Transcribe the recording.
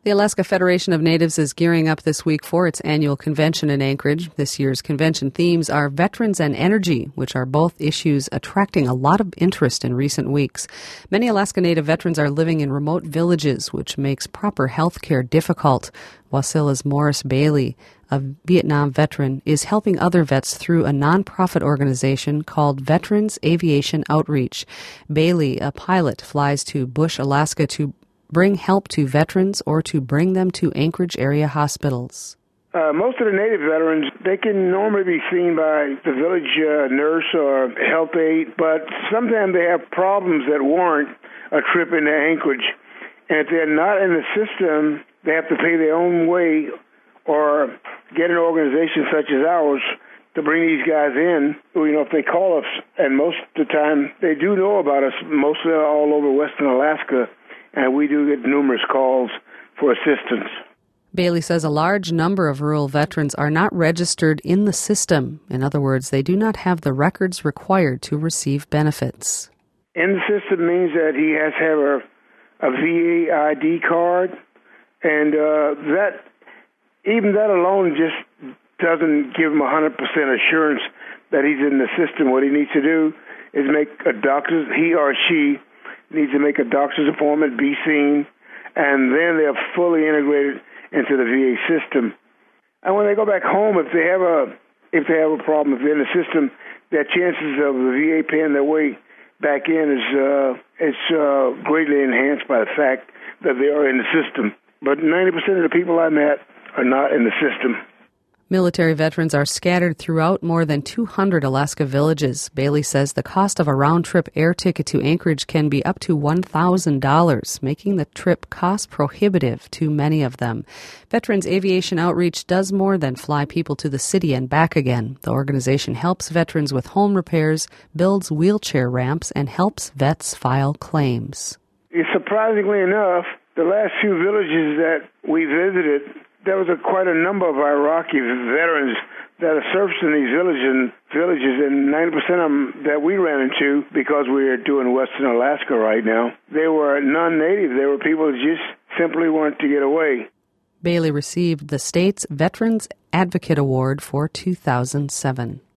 The Alaska Federation of Natives is gearing up this week for its annual convention in Anchorage. This year's convention themes are veterans and energy, which are both issues attracting a lot of interest in recent weeks. Many Alaska Native veterans are living in remote villages, which makes proper health care difficult. Wasila's Morris Bailey, a Vietnam veteran, is helping other vets through a nonprofit organization called Veterans Aviation Outreach. Bailey, a pilot, flies to Bush, Alaska to bring help to veterans or to bring them to Anchorage area hospitals. Most of the Native veterans, they can normally be seen by the village nurse or health aide, but sometimes they have problems that warrant a trip into Anchorage. And if they're not in the system, they have to pay their own way or get an organization such as ours to bring these guys in, if they call us. And most of the time, they do know about us, mostly all over western Alaska, and we do get numerous calls for assistance. Bailey says a large number of rural veterans are not registered in the system. In other words, they do not have the records required to receive benefits. In the system means that he has to have a VA ID card, and that alone just doesn't give him 100% assurance that he's in the system. What he needs to do is he or she needs to make a doctor's appointment, be seen, and then they're fully integrated into the VA system. And when they go back home, if they have a problem, if they're in the system, their chances of the VA paying their way back in is greatly enhanced by the fact that they are in the system. But 90% of the people I met are not in the system. Military veterans are scattered throughout more than 200 Alaska villages. Bailey says the cost of a round-trip air ticket to Anchorage can be up to $1,000, making the trip cost-prohibitive to many of them. Veterans Aviation Outreach does more than fly people to the city and back again. The organization helps veterans with home repairs, builds wheelchair ramps, and helps vets file claims. Surprisingly enough, the last few villages that we visited, there was quite a number of Iraqi veterans that are surfaced in these villages, and 90% of them that we ran into, because we're doing Western Alaska right now, they were non-native. They were people who just simply wanted to get away. Bailey received the state's Veterans Advocate Award for 2007.